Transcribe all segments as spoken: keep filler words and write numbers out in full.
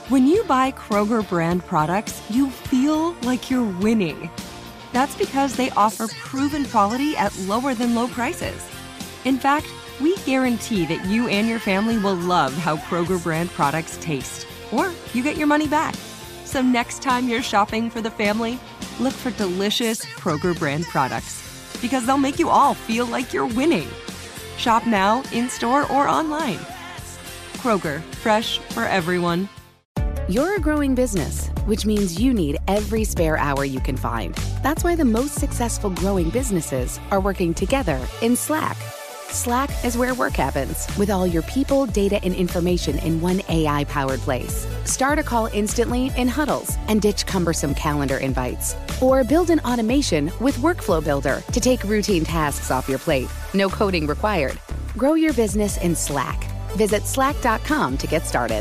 When you buy Kroger brand products, you feel like you're winning. That's because they offer proven quality at lower than low prices. In fact, we guarantee that you and your family will love how Kroger brand products taste, or you get your money back. So next time you're shopping for the family, look for delicious Kroger brand products, because they'll make you all feel like you're winning. Shop now, in-store, or online. Kroger, fresh for everyone. You're a growing business, which means you need every spare hour you can find. That's why the most successful growing businesses are working together in Slack. Slack is where work happens, with all your people, data, and information in one A I-powered place. Start a call instantly in huddles and ditch cumbersome calendar invites. Or build an automation with Workflow Builder to take routine tasks off your plate. No coding required. Grow your business in Slack. Visit slack dot com to get started.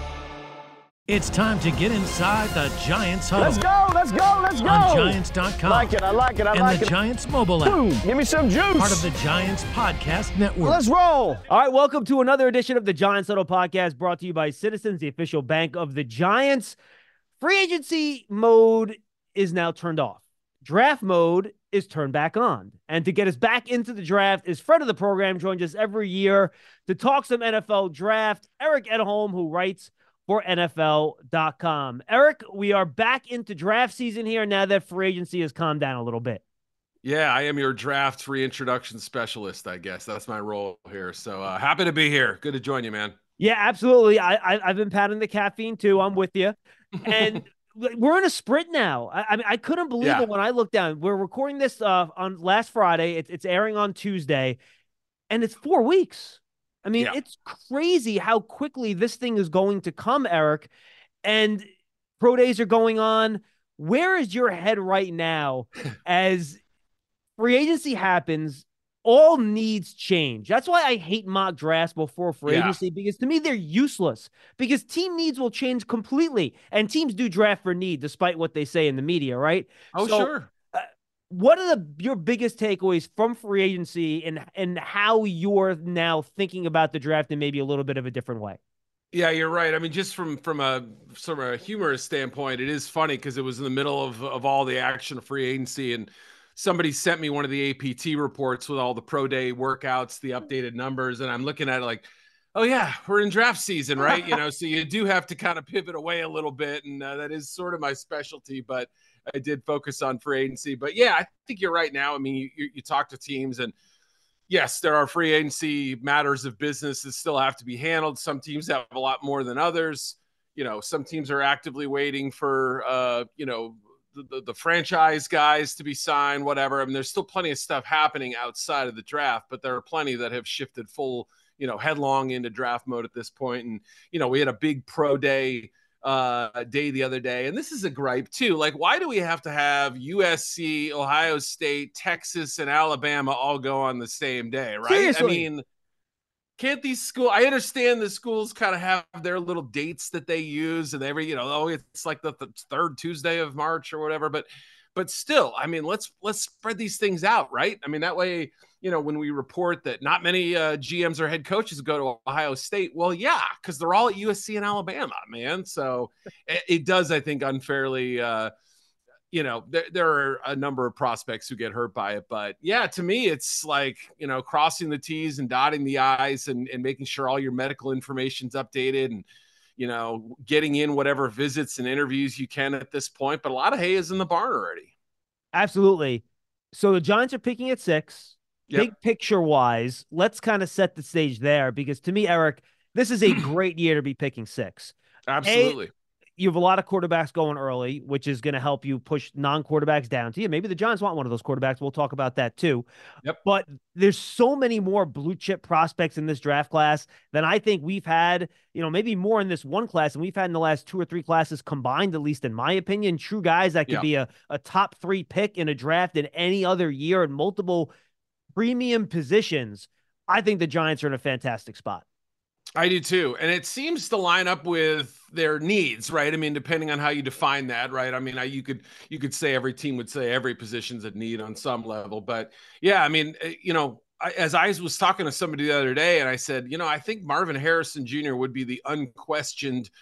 It's time to get inside the Giants home. Let's go, let's go, let's go. On Giants dot com. Like it, I like it, I and like it. And the Giants mobile app. Boom, give me some juice. Part of the Giants Podcast Network. Let's roll. All right, welcome to another edition of the Giants Huddle Podcast, brought to you by Citizens, the official bank of the Giants. Free agency mode is now turned off. Draft mode is turned back on. And to get us back into the draft is friend of the program, joins us every year to talk some N F L draft, Eric Edholm, who writes for N F L dot com. Eric, we are back into draft season here now that free agency has calmed down a little bit. Yeah, I am your draft reintroduction specialist, I guess. That's my role here. So uh, happy to be here. Good to join you, man. Yeah, absolutely. I, I, I've been patting the caffeine too. I'm with you. And we're in a sprint now. I, I mean, I couldn't believe yeah. it when I looked down. We're recording this uh, on last Friday. It's, it's airing on Tuesday, and it's four weeks. I mean, yeah. It's crazy how quickly this thing is going to come, Eric. And pro days are going on. Where is your head right now as free agency happens? All needs change. That's why I hate mock drafts before free yeah. agency, because to me, they're useless, because team needs will change completely. And teams do draft for need, despite what they say in the media, right? Oh, so, sure. Uh, what are the your biggest takeaways from free agency, and, and how you're now thinking about the draft in maybe a little bit of a different way? Yeah, you're right. I mean, just from from a sort of a humorous standpoint, it is funny because it was in the middle of, of all the action of free agency, and somebody sent me one of the A P T reports with all the pro day workouts, the updated numbers, and I'm looking at it like, oh yeah, we're in draft season, right? You know, so you do have to kind of pivot away a little bit, and uh, that is sort of my specialty, but I did focus on free agency. But yeah, I think you're right now. I mean, you, you, you talk to teams, and yes, there are free agency matters of business that still have to be handled. Some teams have a lot more than others. You know, some teams are actively waiting for, uh, you know, the, the, the franchise guys to be signed, whatever. I mean, there's still plenty of stuff happening outside of the draft, but there are plenty that have shifted full, you know, headlong into draft mode at this point. And, you know, we had a big pro day uh day the other day, and this is a gripe too. Like, why do we have to have U S C, Ohio State, Texas, and Alabama all go on the same day, right? Seriously. I mean, can't these schools, I understand the schools kind of have their little dates that they use, and every, you know, oh, it's like the, the third Tuesday of March or whatever, but but still, I mean, let's let's spread these things out, right? I mean, that way, you know, when we report that not many uh, G Ms or head coaches go to Ohio State, well, yeah, because they're all at U S C and Alabama, man. So it, it does, I think, unfairly, uh, you know, there, there are a number of prospects who get hurt by it. But yeah, to me, it's like, you know, crossing the T's and dotting the I's, and, and making sure all your medical information's updated, and, you know, getting in whatever visits and interviews you can at this point. But a lot of hay is in the barn already. Absolutely. So the Giants are picking at six. Yep. Big picture wise, let's kind of set the stage there, because to me, Eric, this is a great year to be picking six. Absolutely. A, you have a lot of quarterbacks going early, which is going to help you push non-quarterbacks down to you. Maybe the Giants want one of those quarterbacks. We'll talk about that too. Yep. But there's so many more blue chip prospects in this draft class than I think we've had, you know, maybe more in this one class than we've had in the last two or three classes combined, at least in my opinion. True guys that could Yeah. be a, a top three pick in a draft in any other year in multiple premium positions. I think the Giants are in a fantastic spot. I do too. And it seems to line up with their needs, right? I mean, depending on how you define that, right? I mean, I, you could, you could say every team would say every position's at need on some level, but yeah, I mean, you know, I, as I was talking to somebody the other day, and I said, you know, I think Marvin Harrison Junior would be the unquestioned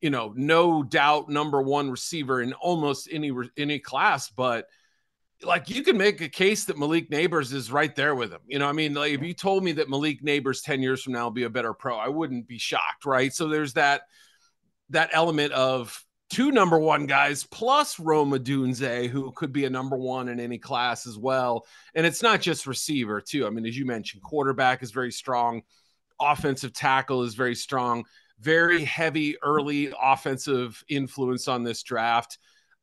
you know, no doubt number one receiver in almost any any class, but like you can make a case that Malik Nabers is right there with him. You know, I mean, like if you told me that Malik Nabers ten years from now will be a better pro, I wouldn't be shocked, right? So there's that that element of two number one guys plus Rome Odunze, who could be a number one in any class as well. And it's not just receiver too. I mean, as you mentioned, quarterback is very strong. Offensive tackle is very strong. Very heavy early offensive influence on this draft.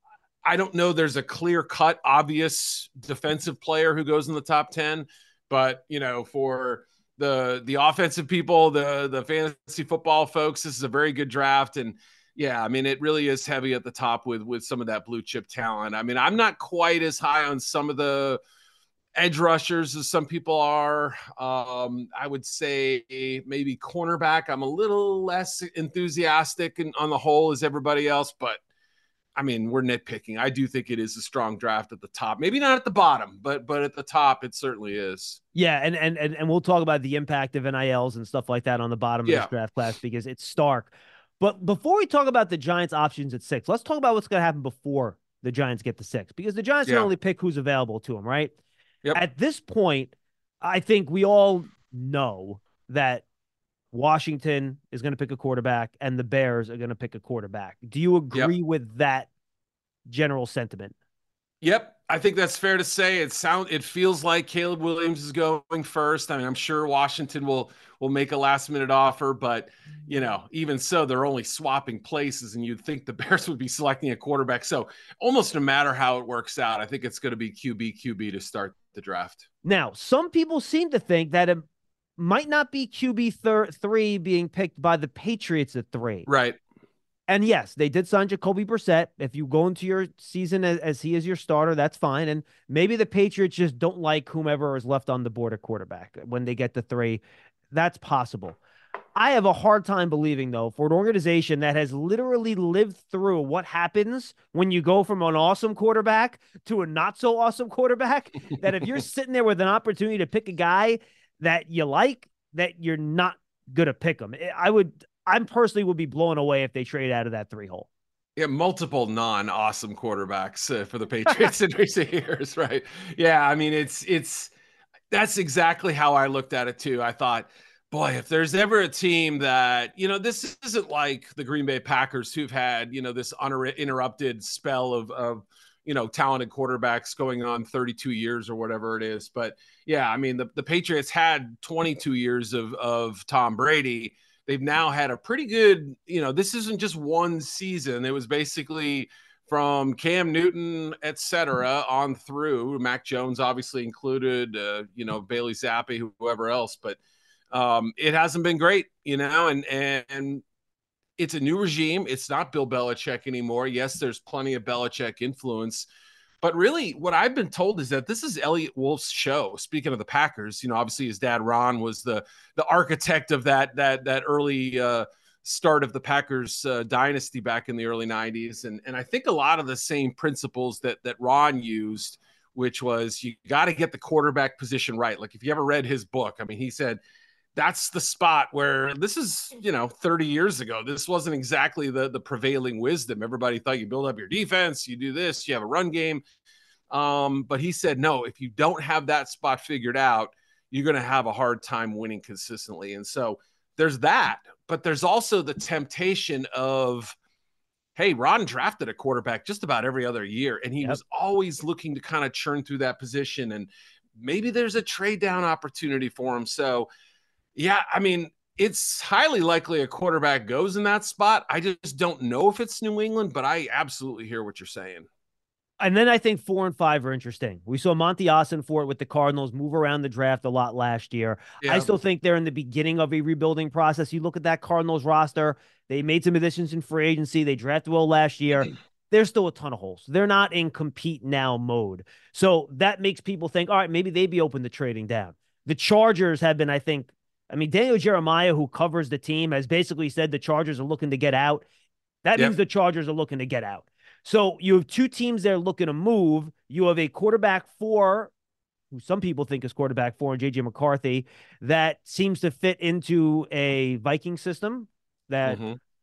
I don't know there's a clear-cut, obvious defensive player who goes in the top ten, but, you know, for the the offensive people, the, the fantasy football folks, this is a very good draft. And, yeah, I mean, it really is heavy at the top with, with some of that blue-chip talent. I mean, I'm not quite as high on some of the edge rushers as some people are. Um, I would say maybe cornerback. I'm a little less enthusiastic and on the whole as everybody else, but I mean, we're nitpicking. I do think it is a strong draft at the top. Maybe not at the bottom, but but at the top, it certainly is. Yeah, and and and, and we'll talk about the impact of N I Ls and stuff like that on the bottom of yeah. this draft class because it's stark. But before we talk about the Giants' options at six, let's talk about what's going to happen before the Giants get to six, because the Giants yeah. can only pick who's available to them, right? Yep. At this point, I think we all know that Washington is going to pick a quarterback and the Bears are going to pick a quarterback. Do you agree yep. with that general sentiment? Yep. I think that's fair to say. It sound it feels like Caleb Williams is going first. I mean, I'm sure Washington will will make a last minute offer, but you know, even so, they're only swapping places, and you'd think the Bears would be selecting a quarterback. So almost no matter how it works out, I think it's going to be Q B Q B to start the draft. Now, some people seem to think that it might not be Q B thir- three being picked by the Patriots at three. Right. And yes, they did sign Jacoby Brissett. If you go into your season as, as he is your starter, that's fine. And maybe the Patriots just don't like whomever is left on the board at quarterback when they get to three. That's possible. I have a hard time believing, though, for an organization that has literally lived through what happens when you go from an awesome quarterback to a not so awesome quarterback, that if you're sitting there with an opportunity to pick a guy that you like, that you're not going to pick him. I would... I personally would be blown away if they trade out of that three hole. Yeah, multiple non-awesome quarterbacks uh, for the Patriots in recent years, right? Yeah, I mean, it's it's that's exactly how I looked at it too. I thought, boy, if there's ever a team that, you know, this isn't like the Green Bay Packers who've had, you know, this uninterrupted spell of of you know, talented quarterbacks going on thirty-two years or whatever it is. But yeah, I mean, the, the Patriots had twenty-two years of of Tom Brady. They've now had a pretty good, you know, this isn't just one season. It was basically from Cam Newton, et cetera, on through. Mac Jones obviously included, uh, you know, Bailey Zappi, whoever else. But um, it hasn't been great, you know, and, and it's a new regime. It's not Bill Belichick anymore. Yes, there's plenty of Belichick influence. But really, what I've been told is that this is Elliott Wolf's show. Speaking of the Packers, you know, obviously his dad Ron was the the architect of that that that early uh, start of the Packers uh, dynasty back in the early nineties, and and I think a lot of the same principles that that Ron used, which was you got to get the quarterback position right. Like if you ever read his book, I mean, he said that's the spot where this is, you know, thirty years ago. This wasn't exactly the, the prevailing wisdom. Everybody thought you build up your defense, you do this, you have a run game. Um, but he said, no, if you don't have that spot figured out, you're going to have a hard time winning consistently. And so there's that, but there's also the temptation of, hey, Ron drafted a quarterback just about every other year, and he yep. was always looking to kind of churn through that position. And maybe there's a trade down opportunity for him. So yeah, I mean, it's highly likely a quarterback goes in that spot. I just don't know if it's New England, but I absolutely hear what you're saying. And then I think four and five are interesting. We saw Monty Ossenfort with the Cardinals move around the draft a lot last year. Yeah. I still think they're in the beginning of a rebuilding process. You look at that Cardinals roster, they made some additions in free agency. They drafted well last year. There's still a ton of holes. They're not in compete now mode. So that makes people think, all right, maybe they'd be open to trading down. The Chargers have been, I think, I mean, Daniel Jeremiah, who covers the team, has basically said the Chargers are looking to get out. That yep. means the Chargers are looking to get out. So you have two teams there looking to move. You have a quarterback four, who some people think is quarterback four, and J J McCarthy, that seems to fit into a Viking system that mm-hmm.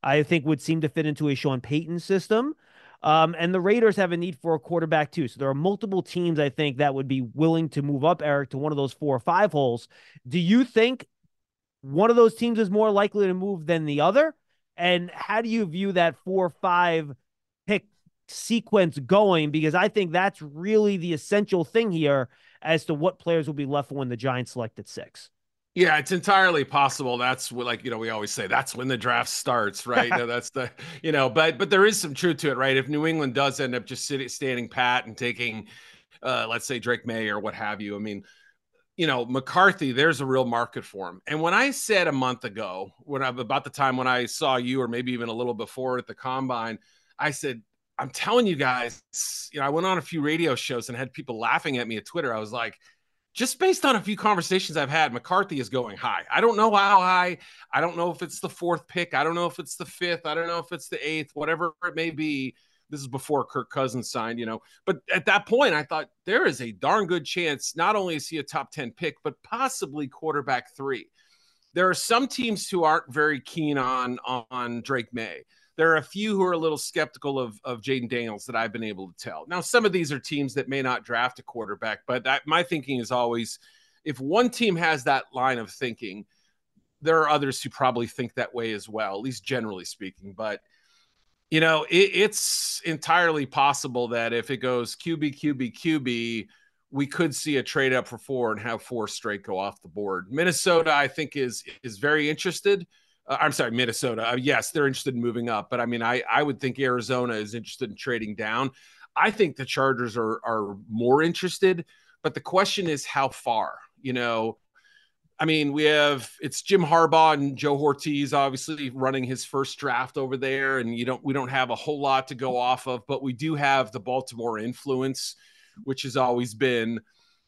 I think would seem to fit into a Sean Payton system. Um, and the Raiders have a need for a quarterback too. So there are multiple teams, I think, that would be willing to move up, Eric, to one of those four or five holes. Do you think one of those teams is more likely to move than the other? And how do you view that four or five pick sequence going? Because I think that's really the essential thing here as to what players will be left when the Giants select at six. Yeah, it's entirely possible. That's what, like, you know, we always say that's when the draft starts, right? You know, that's the, you know, but but there is some truth to it, right? If New England does end up just sitting, standing pat and taking, uh, let's say Drake May or what have you, I mean, you know, McCarthy, there's a real market for him. And when I said a month ago, when I about the time when I saw you, or maybe even a little before at the combine, I said, I'm telling you guys, you know, I went on a few radio shows and had people laughing at me at Twitter. I was like, just based on a few conversations I've had, McCarthy is going high. I don't know how high. I don't know if it's the fourth pick. I don't know if it's the fifth. I don't know if it's the eighth, whatever it may be. This is before Kirk Cousins signed, you know. But at that point, I thought there is a darn good chance not only is he a top ten pick, but possibly quarterback three. There are some teams who aren't very keen on, on Drake May. There are a few who are a little skeptical of, of Jaden Daniels that I've been able to tell. Now, some of these are teams that may not draft a quarterback, but that, my thinking is always, if one team has that line of thinking, there are others who probably think that way as well, at least generally speaking. But, you know, it, it's entirely possible that if it goes Q B, Q B, Q B, we could see a trade up for four and have four straight go off the board. Minnesota, I think, is is very interested. Uh, I'm sorry, Minnesota. Uh, yes, they're interested in moving up, but I mean, I, I would think Arizona is interested in trading down. I think the Chargers are are more interested, but the question is how far. You know, I mean, we have it's Jim Harbaugh and Joe Ortiz obviously running his first draft over there, and you don't we don't have a whole lot to go off of, but we do have the Baltimore influence, which has always been.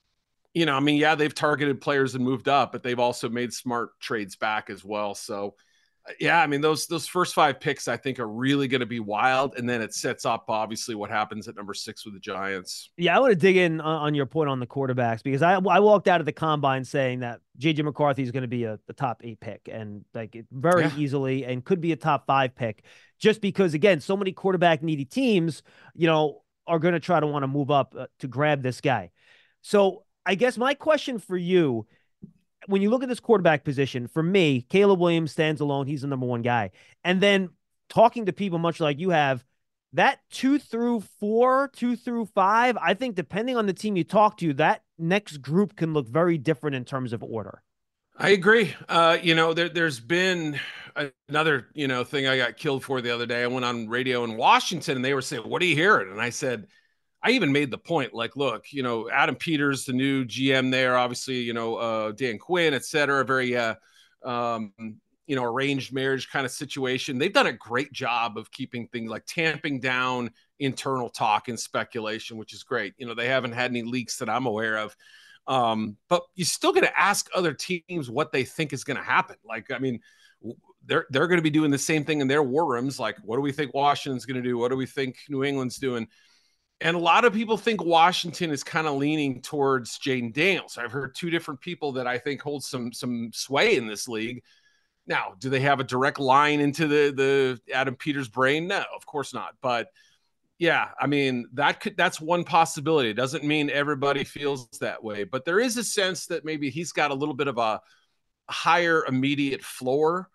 You know, I mean, yeah, they've targeted players and moved up, but they've also made smart trades back as well. So, yeah, I mean, those those first five picks, I think, are really going to be wild. And then it sets up, obviously, what happens at number six with the Giants. Yeah, I want to dig in on, on your point on the quarterbacks, because I I walked out of the combine saying that J J McCarthy is going to be a, a top eight pick, and like it very yeah. easily, and could be a top five pick, just because, again, so many quarterback needy teams, you know, are going to try to want to move up uh, to grab this guy. So I guess my question for you, when you look at this quarterback position, for me, Caleb Williams stands alone. He's the number one guy. And then talking to people much like you have, that two through four, two through five, I think depending on the team you talk to, that next group can look very different in terms of order. I agree. Uh, you know, there, there's been another, you know, thing I got killed for the other day. I went on radio in Washington and they were saying, what are you hearing? And I said, I even made the point, like, look, you know, Adam Peters, the new G M there, obviously, you know, uh, Dan Quinn, et cetera, very, uh, um, you know, arranged marriage kind of situation. They've done a great job of keeping things like tamping down internal talk and speculation, which is great. You know, they haven't had any leaks that I'm aware of. Um, but you're still going to ask other teams what they think is going to happen. Like, I mean, they're, they're going to be doing the same thing in their war rooms. Like, what do we think Washington's going to do? What do we think New England's doing? And a lot of people think Washington is kind of leaning towards Jaden Daniels. I've heard two different people that I think hold some some sway in this league. Now, do they have a direct line into the the Adam Peters brain? No, of course not. But yeah, I mean, that could that's one possibility. It doesn't mean everybody feels that way, but there is a sense that maybe he's got a little bit of a higher immediate floor.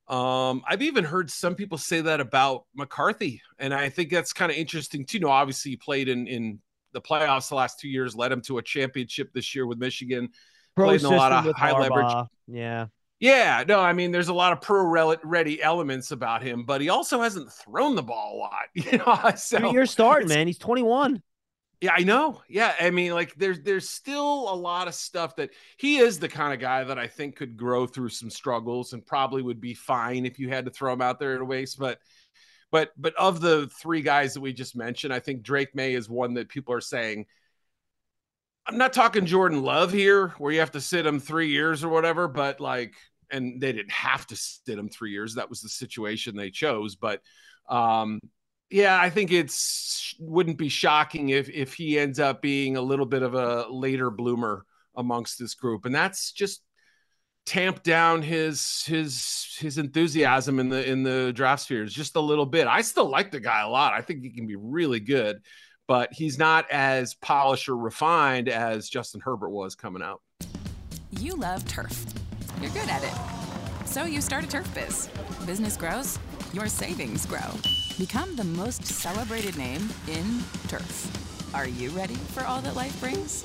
Um, I've even heard some people say that about McCarthy, and I think that's kind of interesting too. You know, obviously he played in, in the playoffs the last two years, led him to a championship this year with Michigan, pro played in a lot of high Harbaugh. leverage. Yeah. Yeah, no, I mean, there's a lot of pro-ready elements about him, but he also hasn't thrown the ball a lot. You know, so Two years starting, man. He's twenty-one. Yeah, I know. Yeah, I mean, like there's there's still a lot of stuff that he is the kind of guy that I think could grow through some struggles and probably would be fine if you had to throw him out there in a waste. But but but of the three guys that we just mentioned, I think Drake May is one that people are saying. I'm not talking Jordan Love here, where you have to sit him three years or whatever, but like, and they didn't have to sit him three years. That was the situation they chose. But um, yeah, I think it's wouldn't be shocking if if he ends up being a little bit of a later bloomer amongst this group. And that's just tamp down his his his enthusiasm in the in the draft spheres just a little bit. I still like the guy a lot. I think he can be really good, but he's not as polished or refined as Justin Herbert was coming out. You love turf. You're good at it. So you start a turf biz. Business grows, your savings grow. Become the most celebrated name in turf. Are you ready for all that life brings?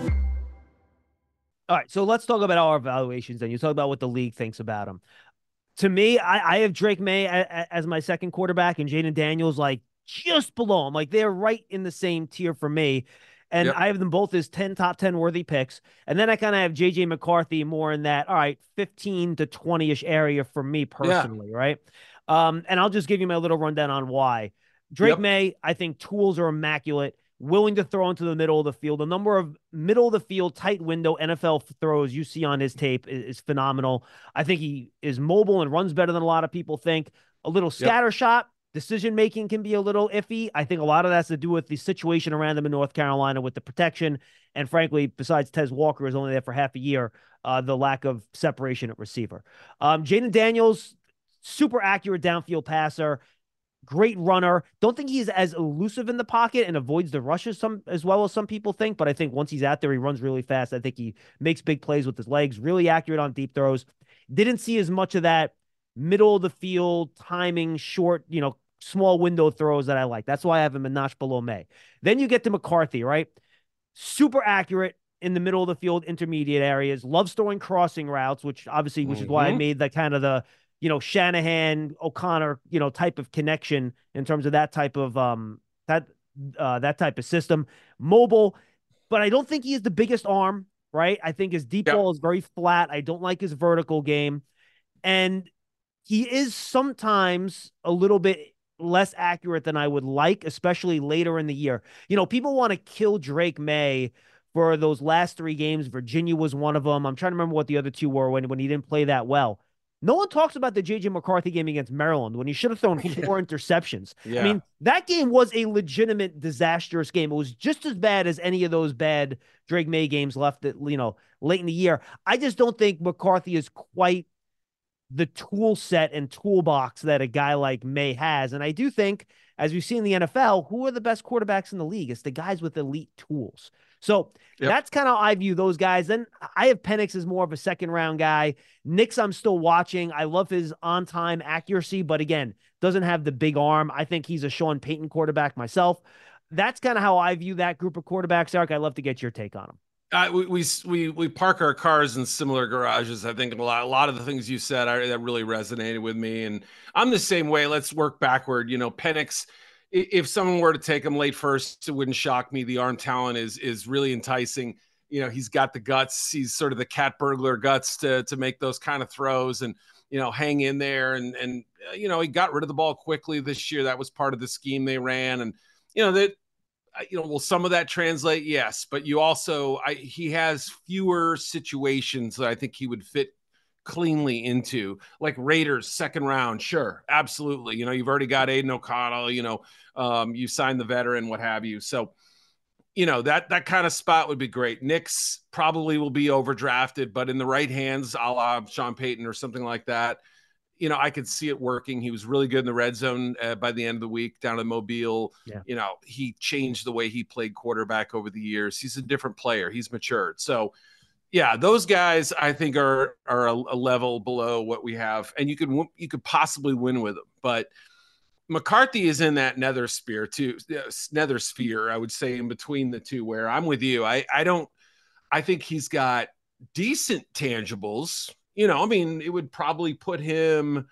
All right, so let's talk about our evaluations then. You talk about what the league thinks about him. To me, I, I have Drake May a, a, as my second quarterback and Jaden Daniels like just below him. Like they're right in the same tier for me. And yep. I have them both as ten top ten worthy picks. And then I kind of have J J McCarthy more in that, all right, fifteen to twenty-ish area for me personally, yeah. right? Um, and I'll just give you my little rundown on why. Drake yep. May, I think tools are immaculate, willing to throw into the middle of the field. The number of middle of the field, tight window N F L throws you see on his tape is, is phenomenal. I think he is mobile and runs better than a lot of people think. A little scatter yep. shot. Decision-making can be a little iffy. I think a lot of that's to do with the situation around him in North Carolina with the protection. And frankly, besides Tez Walker is only there for half a year, uh, the lack of separation at receiver. Um, Jaden Daniels, super accurate downfield passer, great runner. Don't think he's as elusive in the pocket and avoids the rushes some as well as some people think. But I think once he's out there, he runs really fast. I think he makes big plays with his legs, really accurate on deep throws. Didn't see as much of that middle of the field, timing, short, you know, small window throws that I like. That's why I have him a notch below May. Then you get to McCarthy, right? Super accurate in the middle of the field, intermediate areas, loves throwing crossing routes, which obviously, which mm-hmm. is why I made the kind of the, you know, Shanahan, O'Connor, you know, type of connection in terms of that type of, um, that, uh, that type of system. Mobile, but I don't think he is the biggest arm, right? I think his deep yep. ball is very flat. I don't like his vertical game. And he is sometimes a little bit less accurate than I would like, especially later in the year. You know, people want to kill Drake May for those last three games. Virginia was one of them. I'm trying to remember what the other two were when, when he didn't play that well. No one talks about the J J McCarthy game against Maryland when he should have thrown four interceptions. Yeah. I mean, that game was a legitimate disastrous game. It was just as bad as any of those bad Drake May games left at, you know, late in the year. I just don't think McCarthy is quite the tool set and toolbox that a guy like May has. And I do think, as we see in the N F L, who are the best quarterbacks in the league? It's the guys with elite tools. So yep. that's kind of how I view those guys. Then I have Penix as more of a second round guy. Nix, I'm still watching. I love his on-time accuracy, but again, doesn't have the big arm. I think he's a Sean Payton quarterback myself. That's kind of how I view that group of quarterbacks, Eric. I'd love to get your take on them. Uh, we, we we we park our cars in similar garages. I think a lot a lot of the things you said are, that really resonated with me, and I'm the same way. Let's work backward. You know, Penix. If someone were to take him late first, it wouldn't shock me. The arm talent is is really enticing. You know, he's got the guts. He's sort of the cat burglar guts to to make those kind of throws and you know hang in there. And and you know he got rid of the ball quickly this year. That was part of the scheme they ran. And you know that. You know, will some of that translate? Yes, but you also, I, he has fewer situations that I think he would fit cleanly into, like Raiders second round. Sure, absolutely. You know, you've already got Aiden O'Connell. You know, um, you signed the veteran, what have you. So, you know that that kind of spot would be great. Nix probably will be overdrafted, but in the right hands, a la Sean Payton or something like that. You know, I could see it working. He was really good in the red zone uh, by the end of the week down in Mobile. Yeah. You know, he changed the way he played quarterback over the years. He's a different player. He's matured. So, yeah, those guys I think are are a, a level below what we have, and you could you could possibly win with them. But McCarthy is in that nether sphere too, nether sphere, I would say, in between the two. Where I'm with you, I I don't. I think he's got decent tangibles. You know, I mean, it would probably put him,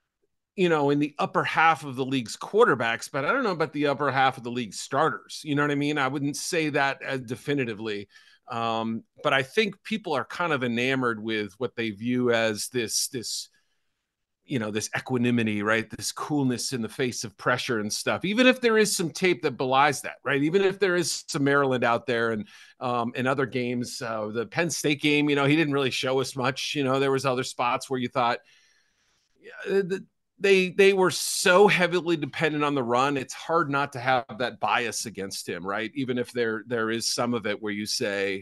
you know, in the upper half of the league's quarterbacks, but I don't know about the upper half of the league's starters. You know what I mean? I wouldn't say that as definitively. Um, but I think people are kind of enamored with what they view as this, this, you know, this equanimity, right? This coolness in the face of pressure and stuff, even if there is some tape that belies that, right? Even if there is some Maryland out there and um, in other games, uh, the Penn State game, you know, he didn't really show us much. You know, there was other spots where you thought yeah, the, they, they were so heavily dependent on the run. It's hard not to have that bias against him, right? Even if there, there is some of it where you say,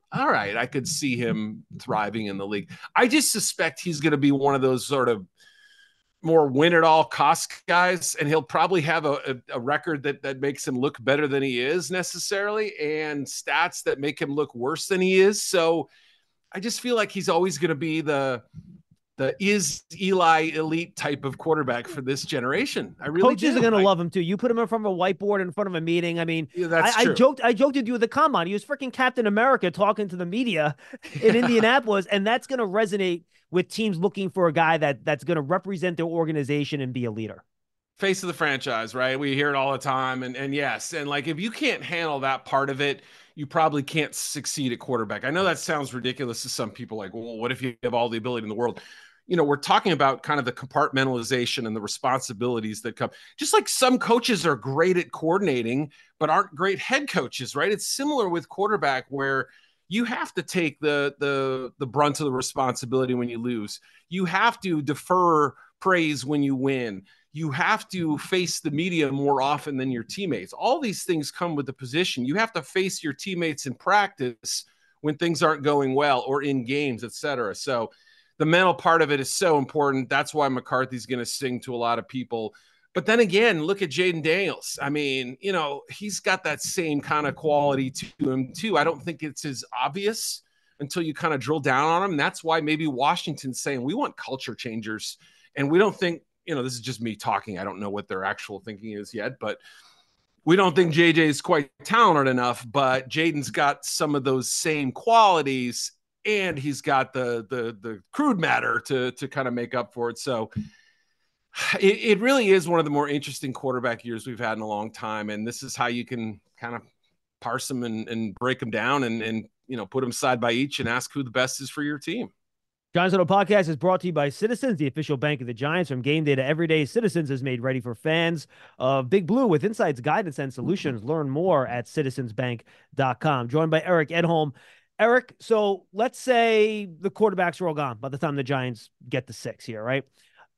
all right, I could see him thriving in the league. I just suspect he's going to be one of those sort of more win at all cost guys, and he'll probably have a, a, a record that that makes him look better than he is necessarily, and stats that make him look worse than he is. So I just feel like he's always going to be the the is Eli elite type of quarterback for this generation. I really Coaches do. are going to I, love him too. You put him in front of a whiteboard in front of a meeting. I mean, yeah, that's I, true. I joked, I joked with you at the combine. He was freaking Captain America talking to the media in Indianapolis, and that's going to resonate with teams looking for a guy that that's going to represent their organization and be a leader. Face of the franchise, right? We hear it all the time. And, and yes, and like if you can't handle that part of it, you probably can't succeed at quarterback. I know that sounds ridiculous to some people, like, well, what if you have all the ability in the world? You know, we're talking about kind of the compartmentalization and the responsibilities that come. Just like some coaches are great at coordinating, but aren't great head coaches, right? It's similar with quarterback, where you have to take the the the brunt of the responsibility when you lose. You have to defer praise when you win. You have to face the media more often than your teammates. All these things come with the position. You have to face your teammates in practice when things aren't going well, or in games, et cetera. So the mental part of it is so important. That's why McCarthy's going to sing to a lot of people. But then again, look at Jayden Daniels. I mean, you know, he's got that same kind of quality to him too. I don't think it's as obvious until you kind of drill down on him. And that's why maybe Washington's saying we want culture changers. And we don't think, you know, this is just me talking. I don't know what their actual thinking is yet, but we don't think J J is quite talented enough. But Jayden's got some of those same qualities, and he's got the the the crude matter to to kind of make up for it. So it, it really is one of the more interesting quarterback years we've had in a long time. And this is how you can kind of parse them and, and break them down and, and, you know, put them side by each and ask who the best is for your team. Giants Huddle Podcast is brought to you by Citizens, the official bank of the Giants. From game day to every day, Citizens is made ready for fans of Big Blue with insights, guidance, and solutions. Learn more at citizens bank dot com. Joined by Eric Edholm. Eric, so let's say the quarterbacks are all gone by the time the Giants get to six here, right?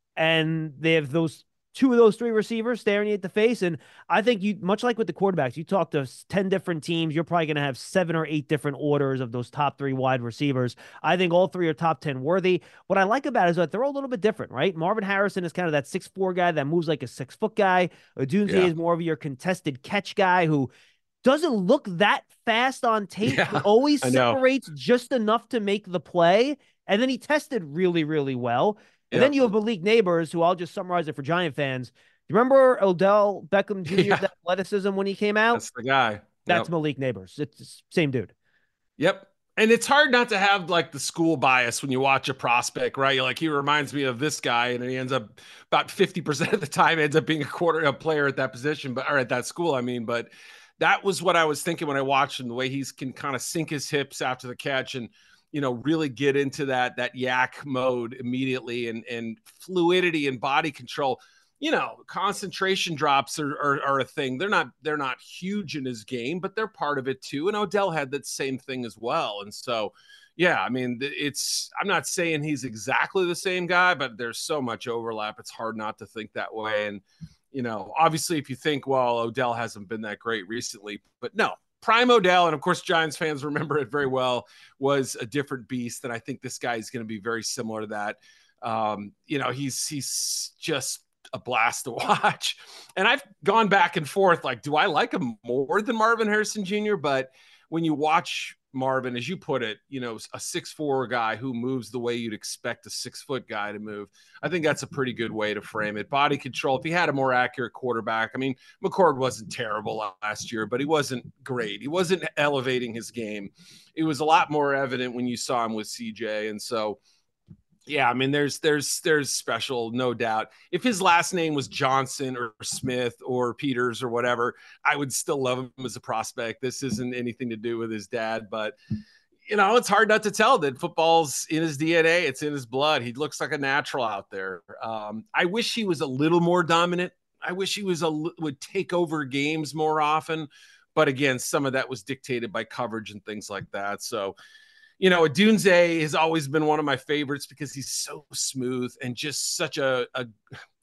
And they have those two of those three receivers staring you at the face. And I think you, much like with the quarterbacks, you talk to ten different teams, you're probably going to have seven or eight different orders of those top three wide receivers. I think all three are top ten worthy. What I like about it is that they're all a little bit different, right? Marvin Harrison is kind of that six foot four guy that moves like a six foot guy. Odunze yeah. is more of your contested catch guy who doesn't look that fast on tape, yeah, but always separates just enough to make the play. And then he tested really, really well. And yep. then you have Malik Neighbors, who I'll just summarize it for Giant fans. You remember Odell Beckham Junior's yeah. athleticism when he came out? That's the guy. That's yep. Malik Neighbors. It's the same dude. Yep. And it's hard not to have like the school bias when you watch a prospect, right? You're like, he reminds me of this guy, and he ends up about fifty percent of the time ends up being a quarter a player at that position, but or at that school, I mean, but that was what I was thinking when I watched him, the way he can kind of sink his hips after the catch and, you know, really get into that, that yak mode immediately, and, and fluidity and body control. You know, concentration drops are, are, are a thing. They're not, they're not huge in his game, but they're part of it too. And Odell had that same thing as well. And so, yeah, I mean, it's, I'm not saying he's exactly the same guy, but there's so much overlap. It's hard not to think that way. And, you know, obviously if you think, well, Odell hasn't been that great recently, but no, prime Odell, and of course Giants fans remember it very well, was a different beast. And I think this guy is going to be very similar to that. Um, you know, he's, he's just a blast to watch. And I've gone back and forth, like, do I like him more than Marvin Harrison Junior? But when you watch Marvin, as you put it, you know, a six foot four guy who moves the way you'd expect a six foot guy to move, I think that's a pretty good way to frame it. Body control, if he had a more accurate quarterback, I mean, McCord wasn't terrible last year, but he wasn't great. He wasn't elevating his game. It was a lot more evident when you saw him with C J. And so, yeah, I mean, there's, there's, there's special, no doubt. If his last name was Johnson or Smith or Peters or whatever, I would still love him as a prospect. This isn't anything to do with his dad, but you know, it's hard not to tell that football's in his D N A. It's in his blood. He looks like a natural out there. Um, I wish he was a little more dominant. I wish he was a, would take over games more often, but again, some of that was dictated by coverage and things like that. So, you know, Odunze has always been one of my favorites because he's so smooth and just such a, a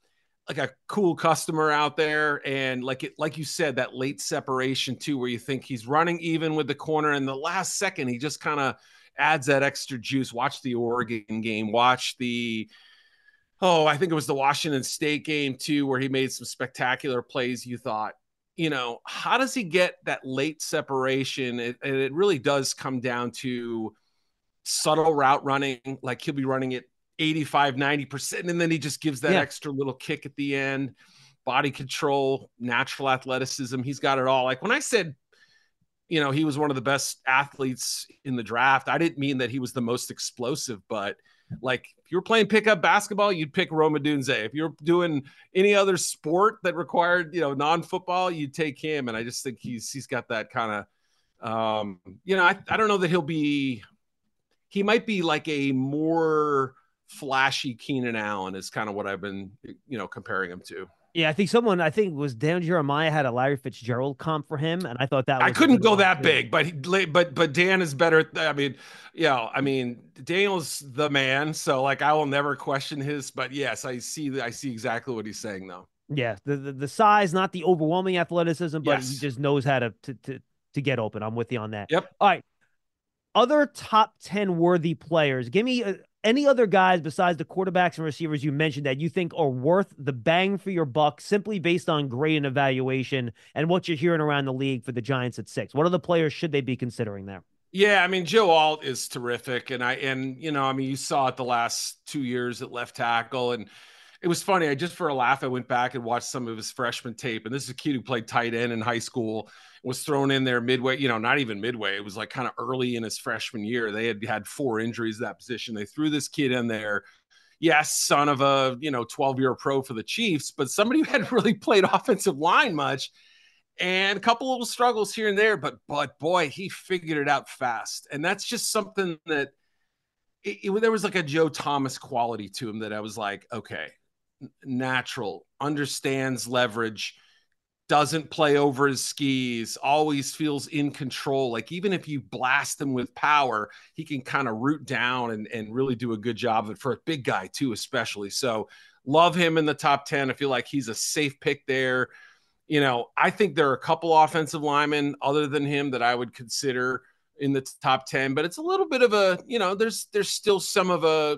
like a cool customer out there. And like it, like you said, that late separation too, where you think he's running even with the corner, and the last second he just kind of adds that extra juice. Watch the Oregon game, watch the, oh, I think it was the Washington State game too, where he made some spectacular plays. You thought, you know, how does he get that late separation? It, and it really does come down to subtle route running. Like he'll be running it eighty-five, ninety percent, and then he just gives that yeah. extra little kick at the end. Body control, natural athleticism. He's got it all. Like when I said, you know, he was one of the best athletes in the draft, I didn't mean that he was the most explosive, but like if you were playing pickup basketball, you'd pick Rome Odunze. If you're doing any other sport that required, you know, non-football, you'd take him. And I just think he's he's got that kind of, um, you know, I, I don't know that he'll be, he might be like a more flashy Keenan Allen is kind of what I've been, you know, comparing him to. Yeah, I think someone, I think it was Dan Jeremiah had a Larry Fitzgerald comp for him, and I thought that was I couldn't go that too. big, but he, but but Dan is better. I mean, yeah, I mean Daniel's the man, so like I will never question his. But yes, I see I see exactly what he's saying though. Yeah, the the, the size, not the overwhelming athleticism, but yes. he just knows how to, to to to get open. I'm with you on that. Yep. All right, other top ten worthy players. Give me a, any other guys besides the quarterbacks and receivers you mentioned that you think are worth the bang for your buck simply based on grade and evaluation and what you're hearing around the league for the Giants at six? What other players should they be considering there? Yeah, I mean, Joe Alt is terrific. And I, and, you know, I mean, you saw it the last two years at left tackle. And it was funny. I just, for a laugh, I went back and watched some of his freshman tape. And this is a kid who played tight end in high school, was thrown in there midway, you know, not even midway. It was like kind of early in his freshman year. They had had four injuries at that position. They threw this kid in there. Yes, son of a, you know, twelve-year pro for the Chiefs, but somebody who hadn't really played offensive line much, and a couple little struggles here and there. But, but boy, he figured it out fast. And that's just something that it, it, there was like a Joe Thomas quality to him that I was like, okay, natural, understands leverage, doesn't play over his skis, always feels in control. Like even if you blast him with power, he can kind of root down and, and really do a good job of it for a big guy too, especially. So love him in the top ten. I feel like he's a safe pick there. You know, I think there are a couple offensive linemen other than him that I would consider in the top ten, but it's a little bit of a, you know, there's, there's still some of a,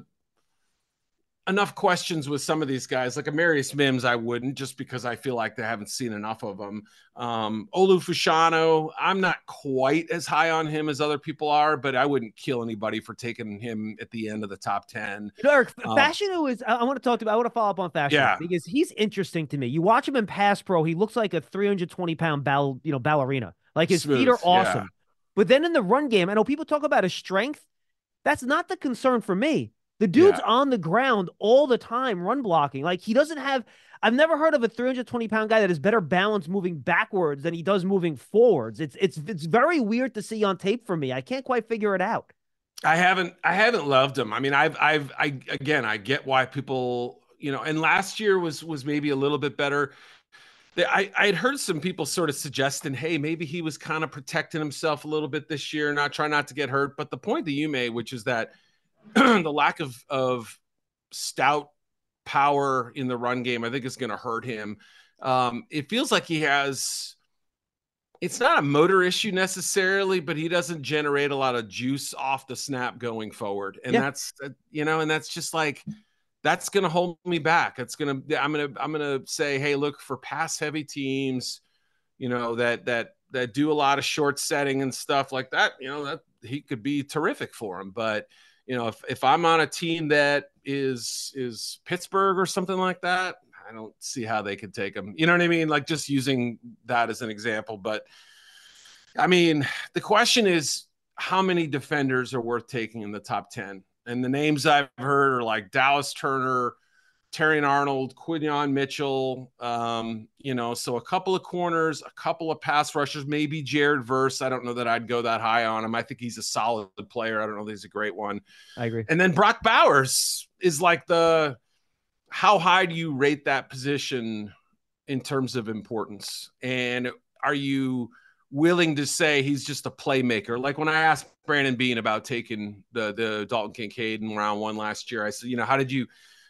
enough questions with some of these guys, like Amarius Mims. I wouldn't, just because I feel like they haven't seen enough of them. Um, Olu Fashanu, I'm not quite as high on him as other people are, but I wouldn't kill anybody for taking him at the end of the top ten. You know, Eric, um, Fashanu is, I, I want to talk to, I want to follow up on Fashanu yeah. because he's interesting to me. You watch him in pass pro, he looks like a three hundred twenty pound ball, you know, ballerina. Like his Smooth, feet are awesome. yeah. But then in the run game, I know people talk about his strength. That's not the concern for me. The dude's Yeah. on the ground all the time, run blocking. Like he doesn't have, I've never heard of a three hundred twenty pound guy that has better balance moving backwards than he does moving forwards. It's, it's, it's very weird to see on tape for me. I can't quite figure it out. I haven't, I haven't loved him. I mean, I've, I've, I, again, I get why people, you know, and last year was, was maybe a little bit better. I, I had heard some people sort of suggesting, hey, maybe he was kind of protecting himself a little bit this year, not trying not to get hurt. But the point that you made, which is that the lack of, of stout power in the run game, I think is going to hurt him. Um, it feels like he has, it's not a motor issue necessarily, but he doesn't generate a lot of juice off the snap going forward. And yeah. that's, you know, and that's just like, that's going to hold me back. It's going to, I'm going to, I'm going to say, hey, look, for pass heavy teams, you know, that, that, that do a lot of short setting and stuff like that, you know, that he could be terrific for him. But, you know, if, if I'm on a team that is, is Pittsburgh or something like that, I don't see how they could take him. You know what I mean? Like just using that as an example. But I mean, the question is how many defenders are worth taking in the top ten? And the names I've heard are like Dallas Turner, Terrion Arnold, Quinyon Mitchell, um, you know, so a couple of corners, a couple of pass rushers, maybe Jared Verse. I don't know that I'd go that high on him. I think he's a solid player. I don't know that he's a great one. I agree. And then Brock Bowers is like the, how high do you rate that position in terms of importance? And are you willing to say he's just a playmaker? Like when I asked Brandon Beane about taking the, the Dalton Kincaid in round one last year, I said, you know, how did you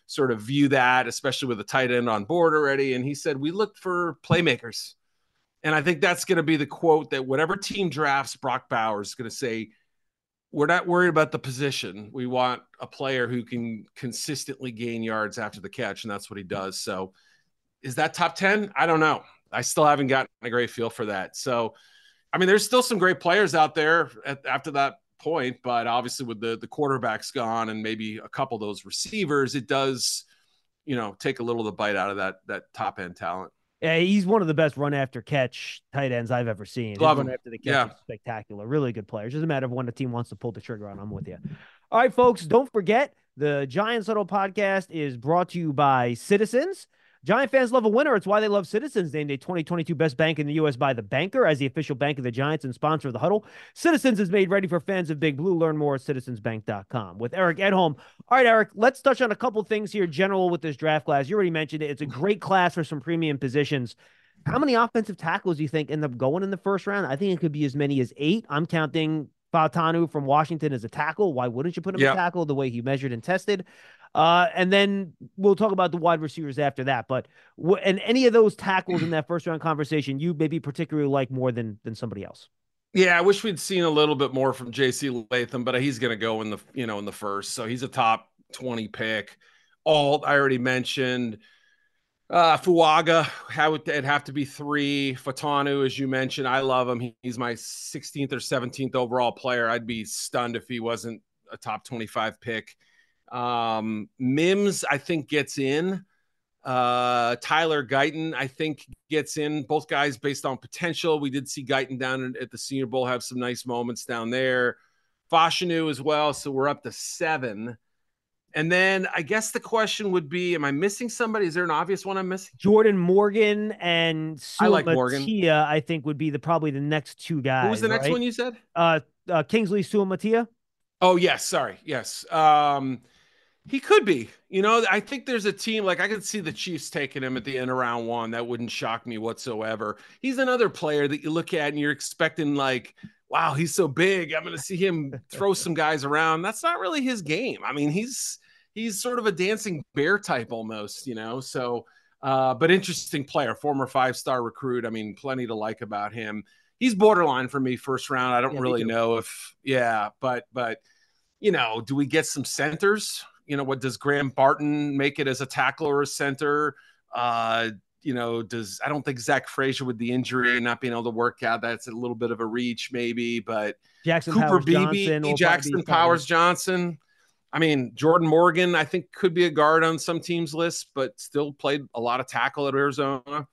sort of view that, especially with a tight end on board already. And he said, we look for playmakers. And I think that's going to be the quote that whatever team drafts Brock Bowers is going to say, we're not worried about the position. We want a player who can consistently gain yards after the catch, and that's what he does. So is that top ten? I don't know. I still haven't gotten a great feel for that. So, I mean, there's still some great players out there at, after that point, but obviously with the, the quarterbacks gone and maybe a couple of those receivers, it does, you know, take a little of the bite out of that, that top end talent. Yeah, he's one of the best run after catch tight ends I've ever seen. His Love run him. after the catch Yeah. is spectacular. Really good player. It's just a matter of when the team wants to pull the trigger on. I'm with you. All right, folks, don't forget the Giants Huddle podcast is brought to you by Citizens. Giant fans love a winner. It's why they love Citizens, named a twenty twenty-two Best Bank in the U S by The Banker as the official bank of the Giants and sponsor of the Huddle. Citizens is made ready for fans of Big Blue. Learn more at citizens bank dot com. With Eric Edholm. All right, Eric, let's touch on a couple things here general with this draft class. You already mentioned it. It's a great class for some premium positions. How many offensive tackles do you think end up going in the first round? I think it could be as many as eight. I'm counting Fautanu from Washington as a tackle. Why wouldn't you put him Yep. a tackle the way he measured and tested? Uh, and then we'll talk about the wide receivers after that. But w- and any of those tackles in that first round conversation, you maybe particularly like more than than somebody else. Yeah, I wish we'd seen a little bit more from J C Latham, but he's going to go in the, you know, in the first. So he's a top twenty pick. Alt, I already mentioned. Uh, Fuaga, how would it'd have to be three. Fautanu, as you mentioned, I love him. He, he's my sixteenth or seventeenth overall player. I'd be stunned if he wasn't a top twenty-five pick. Um, Mims, I think, gets in. Uh, Tyler Guyton, I think, gets in. Both guys based on potential. We did see Guyton down at the Senior Bowl have some nice moments down there. Fashanu as well. So we're up to seven. And then I guess the question would be, am I missing somebody? Is there an obvious one I'm missing? Jordan Morgan and I like Morgan. Suamatia, I think, would be the probably the next two guys. Who was the next right? one you said? Uh, uh, Kingsley Suamatia. Oh, yes. Sorry. Yes. Um, he could be. You know, I think there's a team, like I could see the Chiefs taking him at the end of round one. That wouldn't shock me whatsoever. He's another player that you look at and you're expecting like, wow, he's so big. I'm going to see him throw some guys around. That's not really his game. I mean, he's he's sort of a dancing bear type almost, you know. So, uh, but interesting player, former five-star recruit. I mean, plenty to like about him. He's borderline for me first round. I don't Yeah, really know if, yeah, but, but, you know, do we get some centers? You know, what does Graham Barton make it as a tackle or a center? Uh, you know, does, I don't think Zach Frazier with the injury and not being able to work out, that's a little bit of a reach maybe, but Jackson Cooper Powers Beebe, Johnson, Jackson Powers Johnson. I mean, Jordan Morgan, I think could be a guard on some teams' lists, but still played a lot of tackle at Arizona.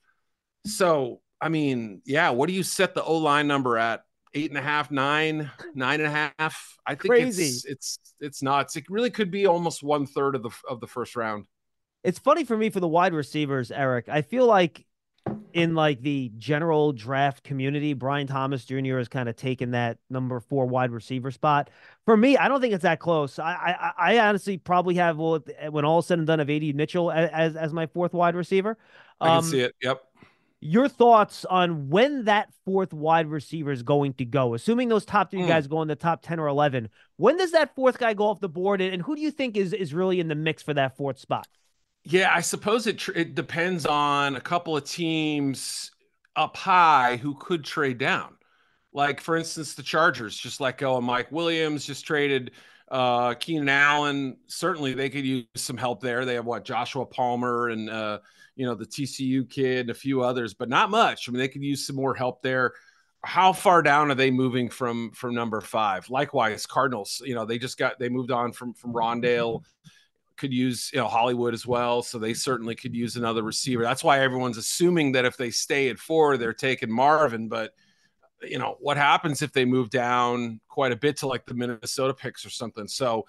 So, I mean, yeah, what do you set the O-line number at? Eight and a half, nine, nine and a half. I think Crazy. it's it's it's nuts. It really could be almost one third of the of the first round. It's funny for me for the wide receivers, Eric. I feel like in like the general draft community, Brian Thomas Junior has kind of taken that number four wide receiver spot. For me, I don't think it's that close. I I, I honestly probably have, well, when all is said and done, of A D Mitchell as as my fourth wide receiver. I can Um, see it. Yep. Your thoughts on when that fourth wide receiver is going to go? Assuming those top three Mm. guys go in the top ten or eleven, when does that fourth guy go off the board? And, and who do you think is is really in the mix for that fourth spot? Yeah, I suppose it tr- it depends on a couple of teams up high who could trade down. Like, for instance, the Chargers just let go of Mike Williams, just traded uh, Keenan Allen. Certainly, they could use some help there. They have, what, Joshua Palmer and, uh, you know, the T C U kid and a few others, but not much. I mean, they could use some more help there. How far down are they moving from from number five? Likewise, Cardinals, you know, they just got – they moved on from from Rondale. Could use, you know, Hollywood as well. So they certainly could use another receiver. That's why everyone's assuming that if they stay at four, they're taking Marvin. But, you know, what happens if they move down quite a bit to like the Minnesota picks or something? So,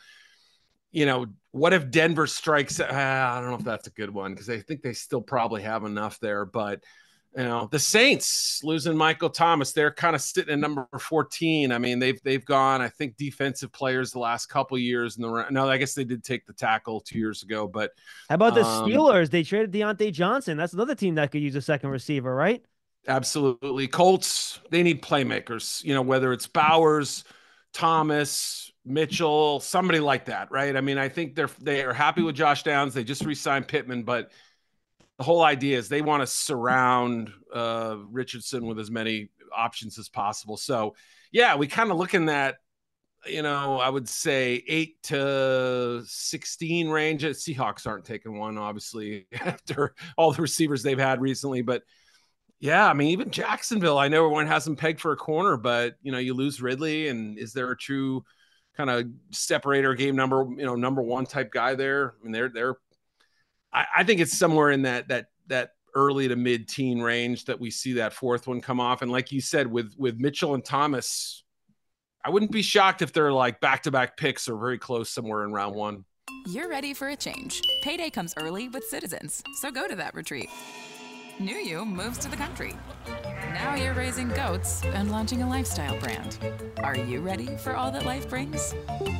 you know, what if Denver strikes? Uh, I don't know if that's a good one because I think they still probably have enough there. But, you know, the Saints losing Michael Thomas, they're kind of sitting at number fourteen. I mean, they've they've gone, I think, defensive players the last couple of years in the round. No, I guess they did take the tackle two years ago. But How about the um, Steelers? They traded Deontay Johnson. That's another team that could use a second receiver, right? Absolutely. Colts, they need playmakers, you know, whether it's Bowers, Thomas, Mitchell, somebody like that, right? I mean, I think they're they are happy with Josh Downs. They just re-signed Pittman, but the whole idea is they want to surround uh, Richardson with as many options as possible. So, yeah, we kind of looking at, you know, I would say eight to sixteen range. Seahawks aren't taking one, obviously, after all the receivers they've had recently. But, yeah, I mean, even Jacksonville, I know everyone has them pegged for a corner, but, you know, you lose Ridley, and is there a true kind of separator game number, you know, number one type guy there? I mean, they're, they're, I, I think it's somewhere in that, that, that early to mid teen range that we see that fourth one come off. And like you said, with, with Mitchell and Thomas, I wouldn't be shocked if they're like back-to-back picks or very close somewhere in round one. You're ready for a change. Payday comes early with Citizens, so go to that retreat. New You moves to the country. Now you're raising goats and launching a lifestyle brand. Are you ready for all that life brings?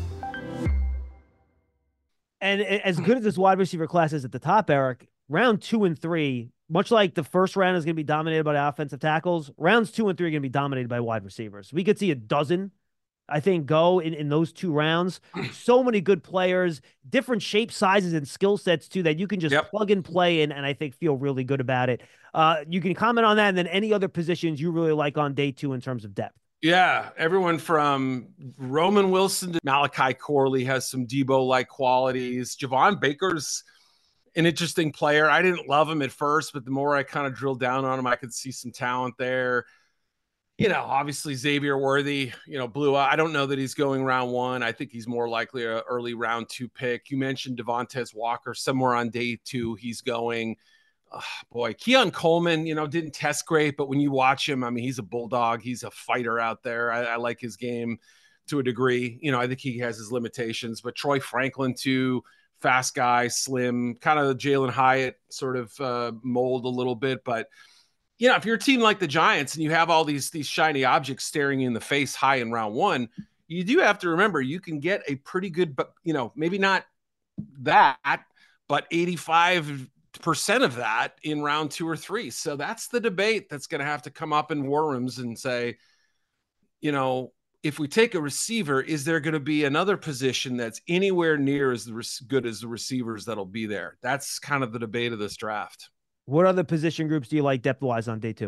And as good as this wide receiver class is at the top, Eric, round two and three, much like the first round is going to be dominated by offensive tackles, rounds two and three are going to be dominated by wide receivers. We could see a dozen, I think, go in, in those two rounds. So many good players, different shape, sizes, and skill sets, too, that you can just Yep. plug and play in, and I think feel really good about it. Uh, you can comment on that, and then any other positions you really like on day two in terms of depth. Yeah, everyone from Roman Wilson to Malachi Corley has some Debo-like qualities. Javon Baker's an interesting player. I didn't love him at first, but the more I kind of drilled down on him, I could see some talent there. You know, obviously Xavier Worthy, you know, blew out. I don't know that he's going round one. I think he's more likely a early round two pick. You mentioned Devontae Walker, somewhere on day two he's going. Oh, boy, Keon Coleman, you know, didn't test great, but when you watch him, I mean, he's a bulldog. He's a fighter out there. I, I like his game to a degree. You know, I think he has his limitations, but Troy Franklin too, fast guy, slim, kind of Jalen Hyatt sort of uh, mold a little bit, but you know, if you're a team like the Giants and you have all these these shiny objects staring you in the face high in round one, you do have to remember you can get a pretty good, but you know, maybe not that, but eighty-five percent of that in round two or three. So that's the debate that's going to have to come up in war rooms and say, you know, if we take a receiver, is there going to be another position that's anywhere near as good as the receivers that'll be there? That's kind of the debate of this draft. What other position groups do you like depth-wise on day two?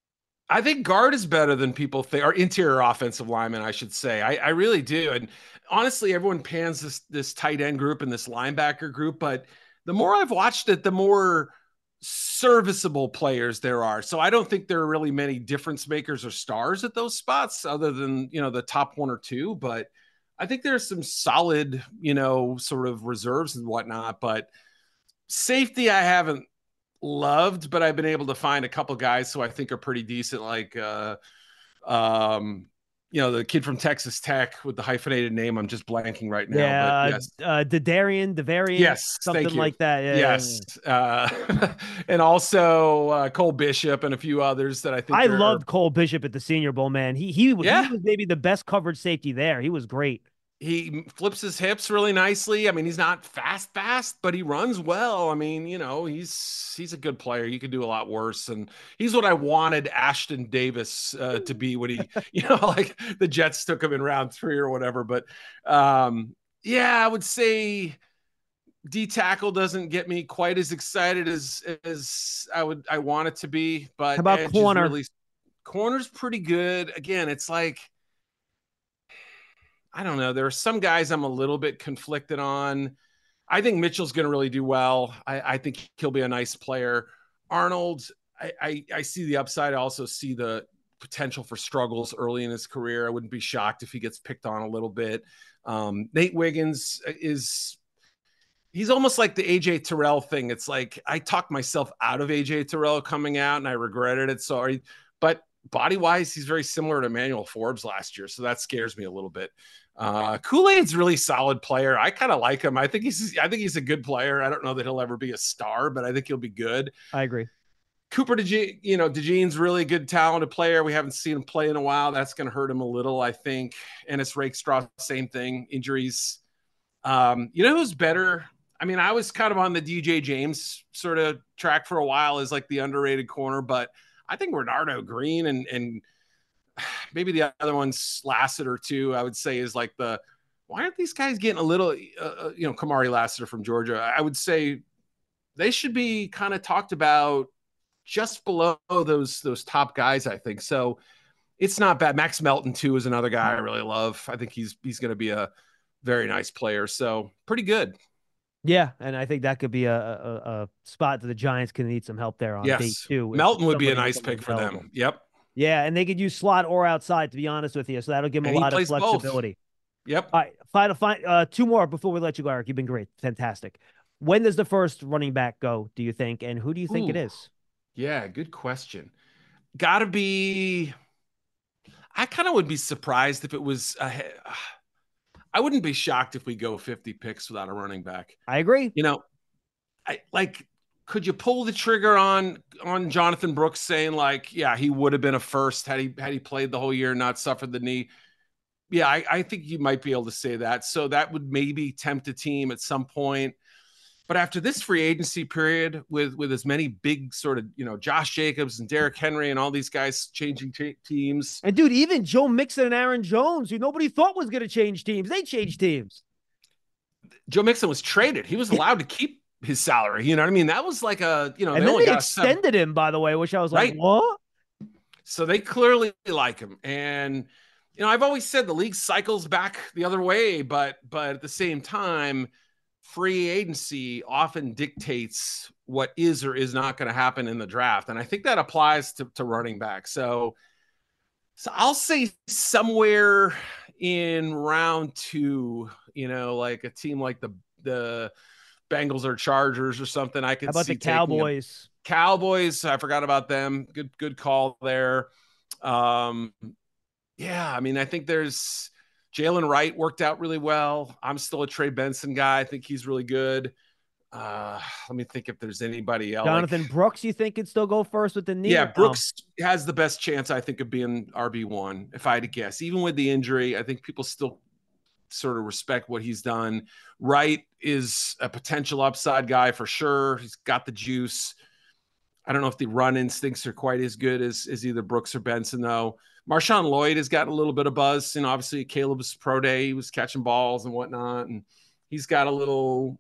I think guard is better than people think, or interior offensive lineman, I should say. I, I really do. And honestly, everyone pans this, this tight end group and this linebacker group, but the more I've watched it, the more serviceable players there are. So I don't think there are really many difference makers or stars at those spots other than, you know, the top one or two, but I think there's some solid, you know, sort of reserves and whatnot, but safety, I haven't loved, but I've been able to find a couple guys who I think are pretty decent, like uh um you know, the kid from Texas Tech with the hyphenated name, I'm just blanking right now. Yeah, but yes. uh Dadarian, Davarian, yes, something like that. Yeah, yes. Yeah, yeah. Uh and also uh Cole Bishop and a few others that I think I are, loved Cole Bishop at the Senior Bowl, man. He he was, yeah. he was maybe the best covered safety there. He was great. He flips his hips really nicely. I mean, he's not fast, fast, but he runs well. I mean, you know, he's he's a good player. You could do a lot worse. And he's what I wanted Ashton Davis uh, to be when he, you know, like the Jets took him in round three or whatever. But um, yeah, I would say D tackle doesn't get me quite as excited as as I would I want it to be. But how about corner? Really, corner's pretty good. Again, it's like, I don't know. There are some guys I'm a little bit conflicted on. I think Mitchell's going to really do well. I, I think he'll be a nice player. Arnold, I, I, I see the upside. I also see the potential for struggles early in his career. I wouldn't be shocked if he gets picked on a little bit. Um, Nate Wiggins is, he's almost like the A J Terrell thing. It's like I talked myself out of A J Terrell coming out and I regretted it. Sorry. But body-wise, he's very similar to Emmanuel Forbes last year, so that scares me a little bit. Uh, Kool-Aid's a really solid player. I kind of like him. I think he's I think he's a good player. I don't know that he'll ever be a star, but I think he'll be good. I agree. Cooper DeJean, you know, DeJean's really good, talented player. We haven't seen him play in a while. That's going to hurt him a little, I think. Ennis Rakestraw, same thing, injuries. Um, you know who's better? I mean, I was kind of on the D J James sort of track for a while as like the underrated corner, but I think Renardo Green and and maybe the other one's Lassiter too, I would say is like the why aren't these guys getting a little, uh, you know, Kamari Lassiter from Georgia? I would say they should be kind of talked about just below those those top guys, I think. So it's not bad. Max Melton, too, is another guy I really love. I think he's he's going to be a very nice player. So pretty good. Yeah, and I think that could be a, a, a spot that the Giants can need some help there on yes. day two. Melton would be a nice pick for available. them. Yep. Yeah, and they could use slot or outside, to be honest with you. So that'll give them and a lot of flexibility. Both. Yep. All right, final, final, uh, two more before we let you go, Eric. You've been great. Fantastic. When does the first running back go, do you think? And who do you think Ooh. it is? Yeah, good question. Got to be – I kind of would be surprised if it was – I wouldn't be shocked if we go fifty picks without a running back. I agree. You know, I like – could you pull the trigger on on Jonathan Brooks saying, like, yeah, he would have been a first had he had he played the whole year and not suffered the knee? Yeah, I, I think you might be able to say that. So that would maybe tempt a team at some point. But after this free agency period, with with as many big sort of, you know, Josh Jacobs and Derrick Henry and all these guys changing t- teams. And, dude, even Joe Mixon and Aaron Jones, who nobody thought was going to change teams, they changed teams. Joe Mixon was traded. He was allowed to keep his salary. You know what I mean? That was like a, you know, and they then only they got extended seven. him, by the way, which I was like, right? What? So they clearly like him. And, you know, I've always said the league cycles back the other way, but but at the same time, free agency often dictates what is or is not going to happen in the draft. And I think that applies to, to running back. So, so I'll say somewhere in round two, you know, like a team like the, the Bengals or Chargers or something. I could How about see the Cowboys? A, Cowboys. I forgot about them. Good, good call there. Um, yeah. I mean, I think there's, Jalen Wright worked out really well. I'm still a Trey Benson guy. I think he's really good. Uh, let me think if there's anybody else. Jonathan like, Brooks, you think could still go first with the knee? Yeah, Brooks no? has the best chance, I think, of being R B one, if I had to guess. Even with the injury, I think people still sort of respect what he's done. Wright is a potential upside guy for sure. He's got the juice. I don't know if the run instincts are quite as good as, as either Brooks or Benson, though. Marshawn Lloyd has gotten a little bit of buzz. And obviously, Caleb's pro day, he was catching balls and whatnot. And he's got a little,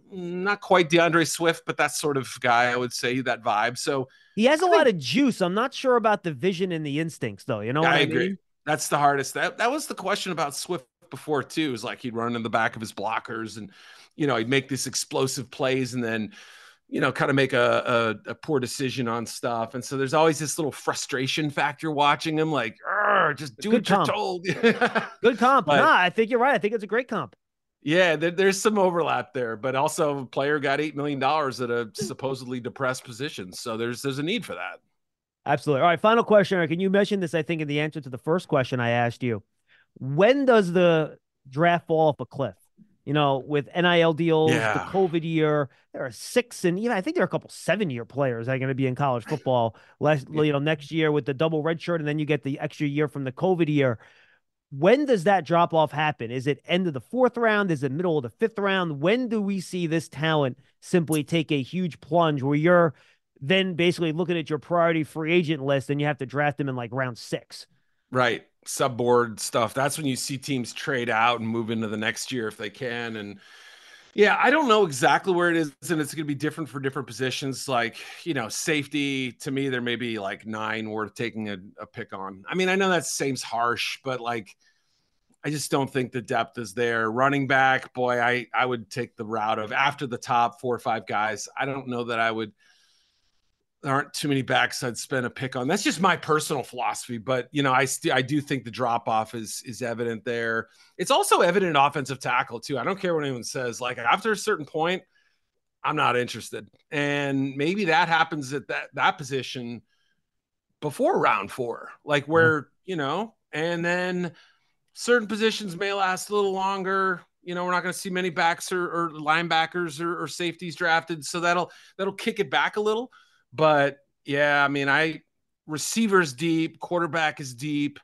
not quite DeAndre Swift, but that sort of guy, I would say, that vibe. So he has a lot of juice. I'm not sure about the vision and the instincts, though. You know what I, I agree. Mean? That's the hardest. That, that was the question about Swift before, too, is like he'd run in the back of his blockers and, you know, he'd make these explosive plays and then, you know, kind of make a, a, a poor decision on stuff. And so there's always this little frustration factor watching him, like, just do Good what comp. you're told. Good comp. But, nah, I think you're right. I think it's a great comp. Yeah, there, there's some overlap there, but also a player got eight million dollars at a supposedly depressed position. So there's there's a need for that. Absolutely. All right, final question, Eric. Can you mention this, I think, in the answer to the first question I asked you? When does the draft fall off a cliff? You know, with N I L deals, yeah. the COVID year, there are six and even I think there are a couple seven-year players that are going to be in college football. Last, yeah. you know, next year with the double red shirt, and then you get the extra year from the COVID year. When does that drop off happen? Is it end of the fourth round? Is it middle of the fifth round? When do we see this talent simply take a huge plunge where you're then basically looking at your priority free agent list and you have to draft them in like round six? Right. Subboard stuff. That's when you see teams trade out and move into the next year if they can. And yeah, I don't know exactly where it is, and it's going to be different for different positions. Like, you know, safety, to me, there may be like nine worth taking a, a pick on. I mean, I know that seems harsh, but like, I just don't think the depth is there. Running back, boy, I, I would take the route of after the top four or five guys. I don't know that I would. There aren't too many backs I'd spend a pick on. That's just my personal philosophy. But, you know, I st- I do think the drop off is is evident there. It's also evident in offensive tackle, too. I don't care what anyone says. Like, after a certain point, I'm not interested. And maybe that happens at that, that position before round four, like where, mm-hmm. you know, and then certain positions may last a little longer. You know, we're not going to see many backs or, or linebackers or, or safeties drafted. So that'll that'll kick it back a little. But yeah, I mean, I receivers deep, quarterback is deep.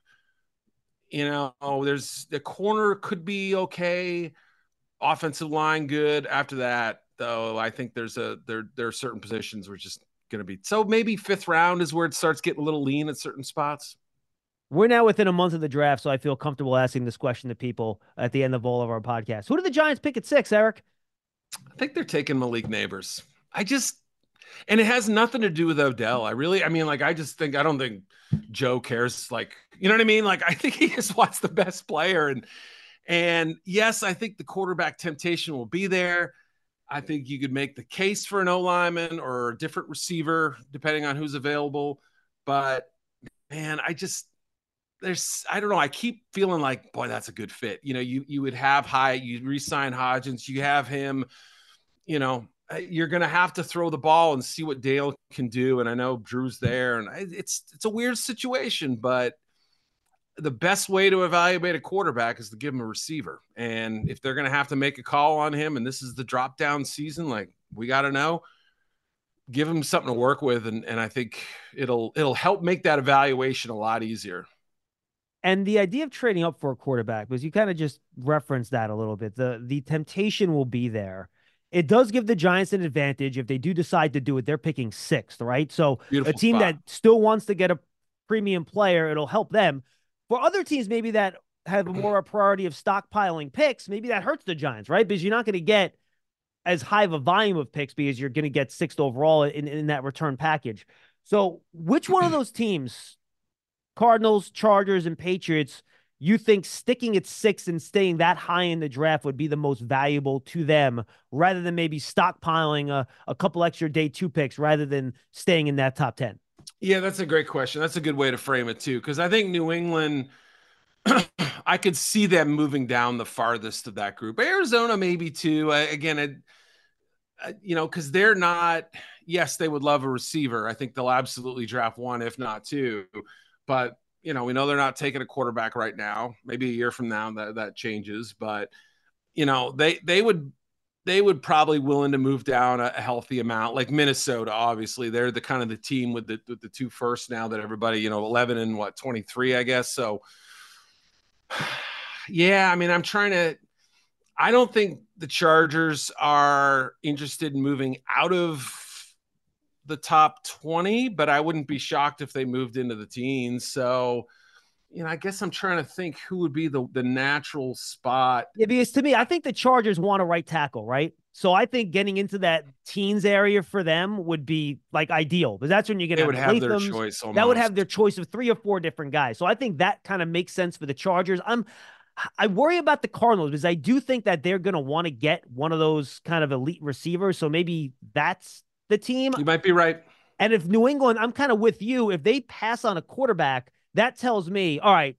You know, there's the corner could be okay, offensive line good. After that, though, I think there's a there there are certain positions we're just going to be. So maybe fifth round is where it starts getting a little lean at certain spots. We're now within a month of the draft, so I feel comfortable asking this question to people at the end of all of our podcasts. Who did the Giants pick at six, Eric? I think they're taking Malik Neighbors. I just, and it has nothing to do with Odell. I really, I mean, like, I just think, I don't think Joe cares. Like, you know what I mean? Like, I think he just wants the best player. And, and yes, I think the quarterback temptation will be there. I think you could make the case for an O-lineman or a different receiver, depending on who's available. But man, I just, there's, I don't know. I keep feeling like, boy, that's a good fit. You know, you, you would have Hyatt, you re-sign Hodgins, you have him, you know, you're going to have to throw the ball and see what Dale can do. And I know Drew's there, and it's, it's a weird situation, but the best way to evaluate a quarterback is to give him a receiver. And if they're going to have to make a call on him, and this is the drop down season, like, we got to know, give him something to work with. And, and I think it'll, it'll help make that evaluation a lot easier. And the idea of trading up for a quarterback, because you kind of just referenced that a little bit, the, the temptation will be there. It does give the Giants an advantage. If they do decide to do it, they're picking sixth, right? So Beautiful a team spot. that still wants to get a premium player, it'll help them. For other teams, maybe that have more a priority of stockpiling picks, maybe that hurts the Giants, right? Because you're not going to get as high of a volume of picks because you're going to get sixth overall in, in that return package. So which one of those teams, Cardinals, Chargers, and Patriots, you think sticking at six and staying that high in the draft would be the most valuable to them rather than maybe stockpiling a, a couple extra day two picks rather than staying in that top ten? Yeah, that's a great question. That's a good way to frame it too, because I think New England, I could see them moving down the farthest of that group. Arizona maybe too. Uh, again, it, uh, you know, because they're not, yes, they would love a receiver. I think they'll absolutely draft one, if not two. But you know, we know they're not taking a quarterback right now. Maybe a year from now that, that changes. But, you know, they they would they would probably willing to move down a, a healthy amount. Like Minnesota, obviously, they're the kind of the team with the with the two first now that everybody, you know, eleven and what, twenty-three, I guess. So, yeah, I mean, I'm trying to – I don't think the Chargers are interested in moving out of – the top twenty, but I wouldn't be shocked if they moved into the teens. So, you know, I guess I'm trying to think who would be the, the natural spot. Yeah, because to me, I think the Chargers want a right tackle, right? So I think getting into that teens area for them would be like ideal, because that's when you're going to would have their choice. Almost. That would have their choice of three or four different guys. So I think that kind of makes sense for the Chargers. I'm, I worry about the Cardinals because I do think that they're going to want to get one of those kind of elite receivers. So maybe that's the team. You might be right. And if New England, I'm kind of with you. If they pass on a quarterback, that tells me, all right,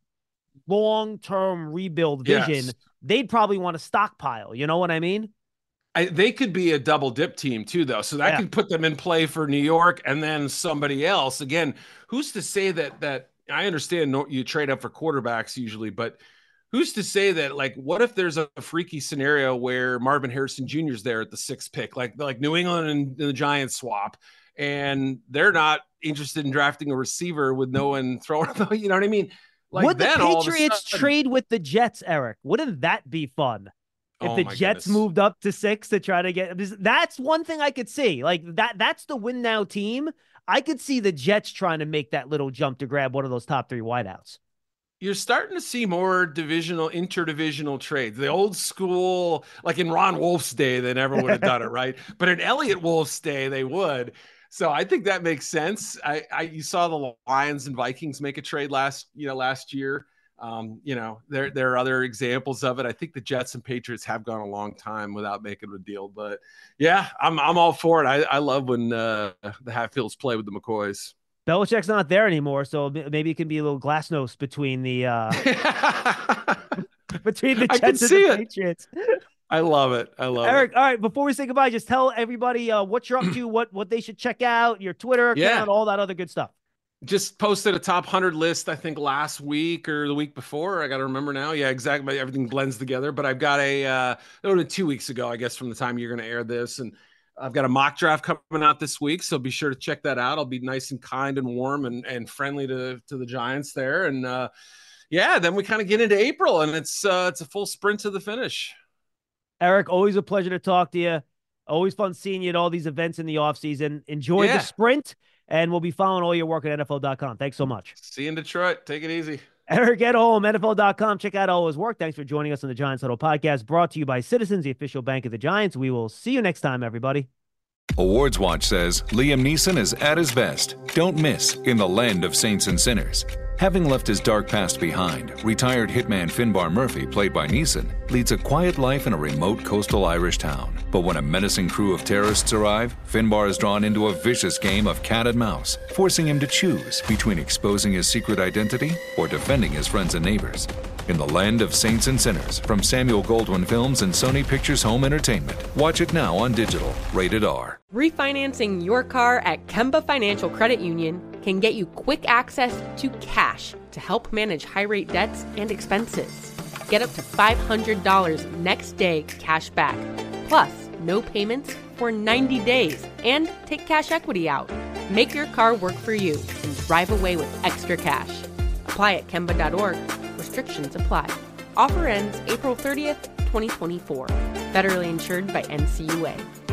long-term rebuild vision, yes. They'd probably want to stockpile. You know what I mean? I, they could be a double dip team too, though. So that yeah. could put them in play for New York and then somebody else. Again, who's to say that, that I understand you trade up for quarterbacks usually, but who's to say that, like, what if there's a freaky scenario where Marvin Harrison Junior is there at the sixth pick, like like New England and the Giants swap, and they're not interested in drafting a receiver with no one throwing, you know what I mean? Like, would the then Patriots sudden, trade with the Jets, Eric? Wouldn't that be fun? If oh the Jets goodness. moved up to six to try to get, that's one thing I could see. Like that, that's the win now team. I could see the Jets trying to make that little jump to grab one of those top three wideouts. You're starting to see more divisional, interdivisional trades. The old school, like in Ron Wolf's day, they never would have done it, right? But in Elliott Wolf's day, they would. So I think that makes sense. I, I you saw the Lions and Vikings make a trade last, you know, last year. Um, you know, there there are other examples of it. I think the Jets and Patriots have gone a long time without making a deal. But yeah, I'm I'm all for it. I, I love when uh, the Hatfields play with the McCoys. Belichick's not there anymore, so maybe it can be a little glasnost between the uh, between the Jets and the it. Patriots. I love it. I love Eric, it. all right, before we say goodbye, just tell everybody uh, what you're up to, what what they should check out, your Twitter account, yeah. all that other good stuff. Just posted a top one hundred list, I think, last week or the week before. I got to remember now. Yeah, exactly. Everything blends together. But I've got a, uh, it was two weeks ago, I guess, from the time you're going to air this. And I've got a mock draft coming out this week, so be sure to check that out. I'll be nice and kind and warm and, and friendly to, to the Giants there. And, uh, yeah, then we kind of get into April, and it's uh, it's a full sprint to the finish. Eric, always a pleasure to talk to you. Always fun seeing you at all these events in the offseason. Enjoy Yeah. the sprint. And we'll be following all your work at N F L dot com. Thanks so much. See you in Detroit. Take it easy. Eric Edholm, N F L dot com. Check out all his work. Thanks for joining us on the Giants Huddle podcast, brought to you by Citizens, the official bank of the Giants. We will see you next time, everybody. Awards Watch says Liam Neeson is at his best. Don't miss In the Land of Saints and Sinners. Having left his dark past behind, retired hitman Finbar Murphy, played by Neeson, leads a quiet life in a remote coastal Irish town. But when a menacing crew of terrorists arrive, Finbar is drawn into a vicious game of cat and mouse, forcing him to choose between exposing his secret identity or defending his friends and neighbors. In the Land of Saints and Sinners, from Samuel Goldwyn Films and Sony Pictures Home Entertainment. Watch it now on digital. Rated R. Refinancing your car at Kemba Financial Credit Union can get you quick access to cash to help manage high-rate debts and expenses. Get up to five hundred dollars next day cash back, plus no payments for ninety days, and take cash equity out. Make your car work for you and drive away with extra cash. Apply at Kemba dot org. Restrictions apply. Offer ends April thirtieth, twenty twenty-four. Federally insured by N C U A.